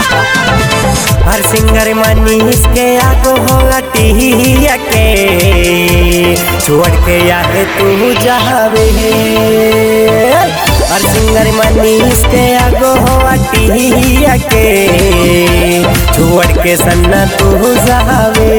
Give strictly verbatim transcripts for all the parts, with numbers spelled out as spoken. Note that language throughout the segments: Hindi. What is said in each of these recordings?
हर सिंगर मनीष के आगो हो टिया के छोड़ के आगे तू जावे। हर सिंगर मनीष के आगो हो टिया के छोड़ के सन्ना तू जावे।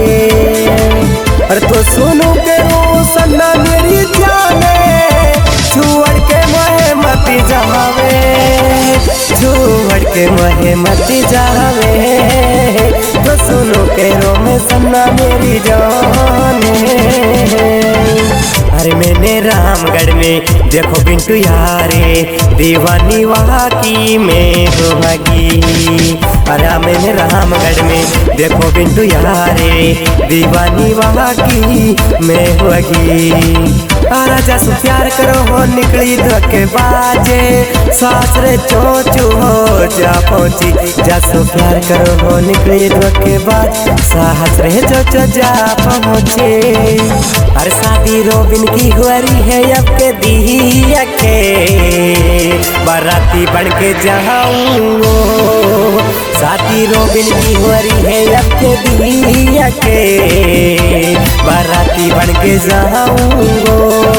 और तो सुनो के रो सन्ना मेरी जाने छोड़ के मोहे मत जावे, छोड़ के मोहे मत जावे। तो सुनो के रो में सन्ना मेरी जाने। अरे मैंने रामगढ़ में देखो बिंटू यारे दीवानी वहाँ की मैं होगी। अरे मैंने रामगढ़ में देखो बिंटू यारे दीवानी वहाँ की मैं होगी। राजा सु प्यार करो हो निकली धोखे बाजे सासरे चोचू हो जा पहुंची। जासु प्यार करो हो निकली धोखे बाज सासरे चोचू जा पहुंचे। अरे शादी रोबिन की हुआरी है अब के दिया के बाराती बन के जाऊंगो। शादी रोबिन की हुआरी है अब के दिया के बाराती बन के जाऊंगो।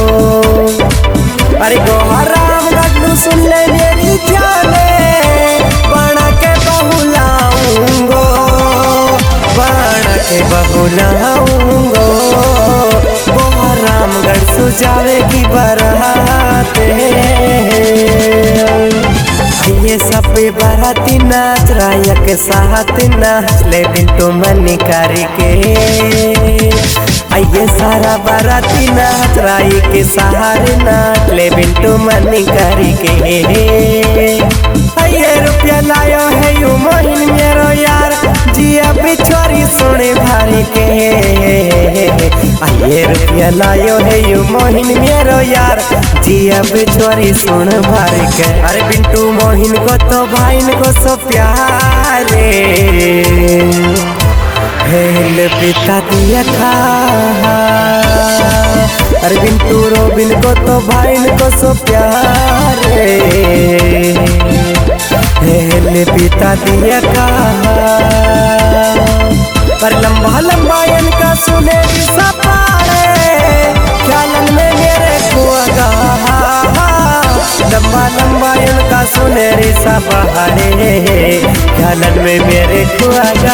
अरे गोहा रामगढ़ सुन ले मेरी जाने बना के बहुलाऊंगो, बना के बहुलाऊंगो। गोहा रामगढ़ सुजावे की बारात ये सब बाराती नाच राया के साथ नाच ले बिंटू मनिकारी के। आइए सारा बाराती नाच राई के सहारे नाच ले बिंटू मनिकारी के। आइए रुपया लायो है यू मोहिन मेरो यार जिया बिछोरी सोने भारी के। आइए रुपया लायो है यू मोहिन मेरो यार जिया बिछोरी सोन भारी के। अरे बिंटू मोहिन को तो भाईन को सो प्यारे हेल पिता दिया था। अरे बिंटू रोबिन को तो भाईन को सो प्यारे हेल पिता दिया का। पर लंबा लंबा इनका सुने सपारे ख्यालन में मेरे कुआगा। लंबा लंबा इनका सुनेरी सा पहाड़े ख्यालन में मेरे कुआगा।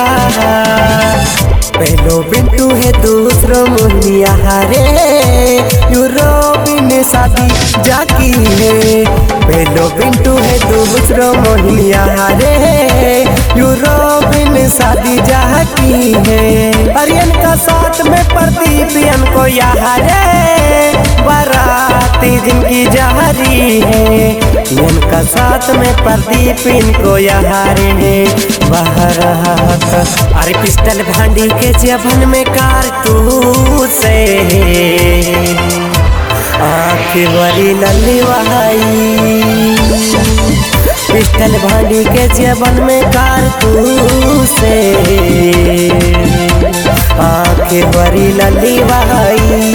पहलो बिंटू है दूसरो मुनिया रे यूरोपिन शादी जाकी है। पहलो बिंटू है दूसरो मोहिनिया रे यूरोपिन शादी जाकी है। अरियन का साथ में प्रदीप को यहाँ रे बाराती जिनकी जारी है। इनका साथ में प्रदीप इनको यहाँ रे बाहर। अरे पिस्टल भांडी के जबन में कारतूस से आँख वाली लल्ली वहाई। पिस्टल भांडी के जबन में कारतूस से आँख वाली लल्ली वहाई।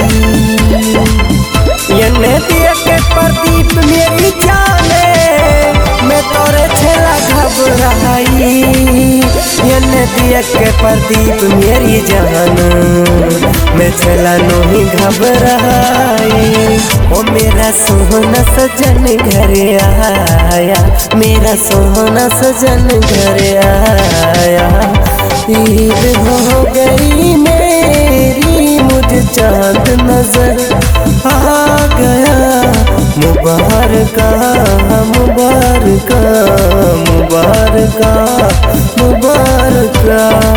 ये दिया के प्रदीप मेरी जाने मैं तोरे छेला घबराई। ये दिया के प्रदीप मेरी जान मैं छेला नहीं घबराई। ओ मेरा सोना सजन घर आया, मेरा सोना सजन घर आया। ईद हो गई मेरी मुझे चांद नजर आ गया। मुबारका मुबारका मुबारका मुबारका।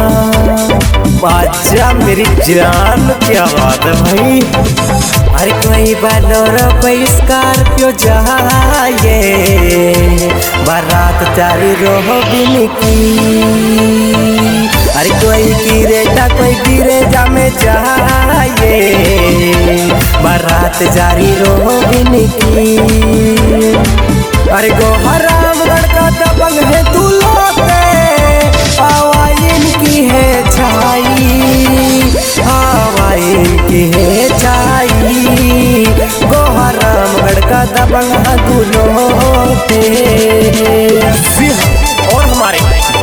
बाजा मेरी जान क्या बात है भाई। अरे कोई बोलेरो कोई स्कॉर्पियो जाए बारात चारी रोबिन की। अरे कोई गिरेटा कोई गिरेजा में जाए बारात जारी रोबिन की। अरे गोहा रामगढ़ का दबंग है तू लोटे हवा इनकी है छाई, हवा इनकी है छाई। गोहा रामगढ़ का दबंग है तू लोटे। और हमारे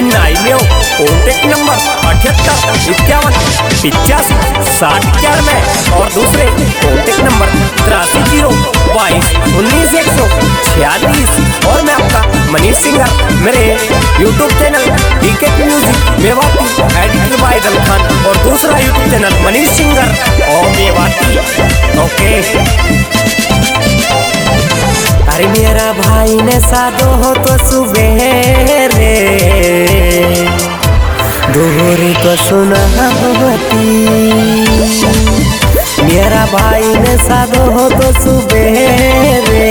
नाइन्यो कॉन्टेक्ट नंबर अठहत्तर इक्यावन पिचासी साठ इक्यानवे और दूसरे कॉन्टेक्ट नंबर तिरासी जीरो बाईस उन्नीस एक सौ छियालीस। और मैं आपका मनीष सिंगर, मेरे YouTube channel DK music Mewati edited by Dal Khan और दूसरा यूट्यूब चैनल मनीष सिंगर और मेवाती। ओके। अरे मेरा भाई ने सादो हो तो सुबेरे दोहरी को सुना होती। मेरा भाई ने सादो हो तो सुबेरे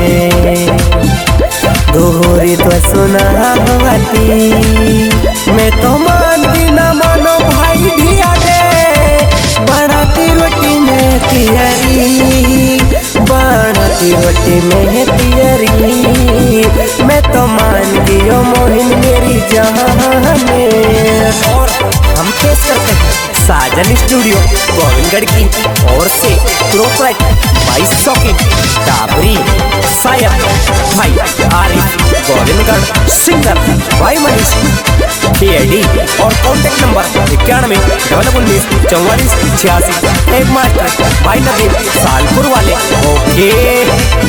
दोहरी तो सुना होती। मैं तो मानती ना मानो भाई धिया दे बनाती रोटी में तियरी, बनाती रोटी में तियरी। मैं तो मान गई मोहिन मेरी जाने। और हम पेश करते हैं साजन स्टूडियो गोविंदगढ़ की ओर से प्रोपराइट बाईस सौ की टाबरी शायद भाई आरिफ गोविंदगढ़, सिंगर भाई मनीष खेड़ी और कॉन्टेक्ट नंबर इक्यानवे डबल उन्नीस चौवालीस छियासी। एक मास्टर भाई नदीम सालपुर वाले। ओके।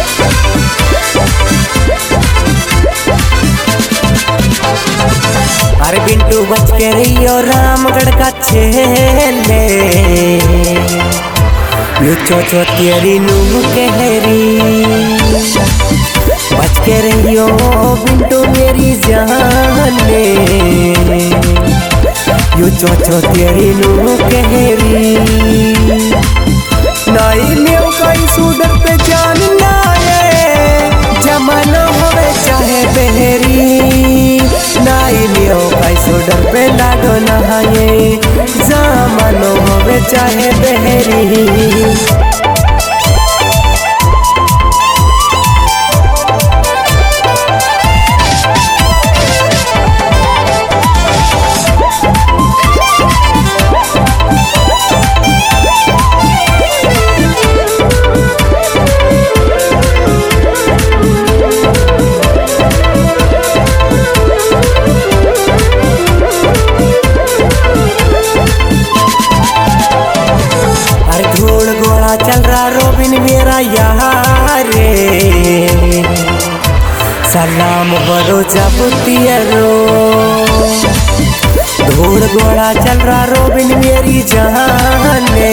अरे बिंटू बच के रही और रामगढ़ का छेले लुचो चोतियरी नू कहरी। बच के रहियो बिंटू मेरी जाने यू चो चोतियरी नू कहरी। नाई में कई सुडर पे जान नाये जमाना होवे चाहे बहरी। नाई में कई सुडर पे लाडो नहाये जमानो होवे चाहे बहरी। चल रहा रोबिन मेरा यार सलाम बरो जब तियरो। धूड़ घोड़ा चल रहा रोबिन मेरी जाने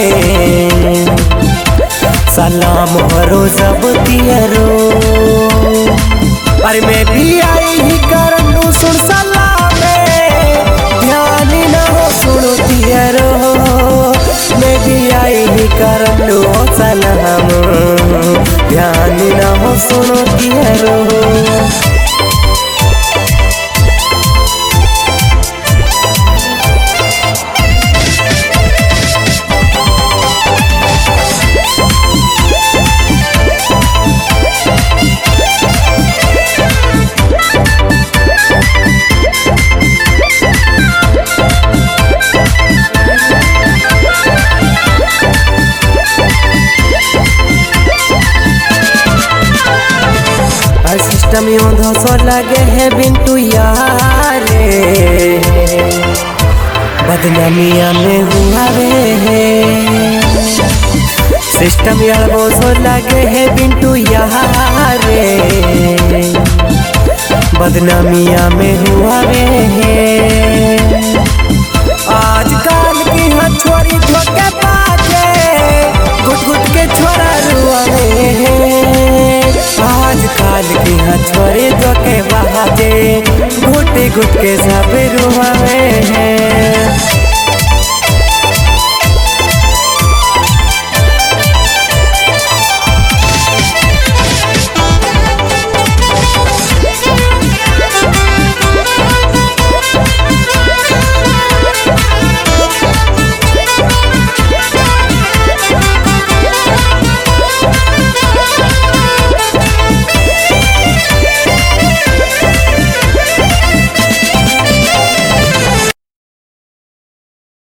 सलाम बरो जब तियरो। अरे मैं भी आई ही करन लू सुन सलामे ध्यान ना हो सुनो तियरो। मैं भी आई ही करन लू सलाम ध्यान ना हो सुनो तियरो। सिस्टम यों सो लगे है बिंटू यारे बदनामिया में हुआ वे। सिस्टम यारो सो लगे है बिंटू यारे बदनामिया में हुआ वे। आजकल की हाँ छोरी धोखे पाके गुट गुट के छोरा रुआवे। आजकल की हाँ छोरी धोखे बाजे घुट घुट के सब रुआवे हैं।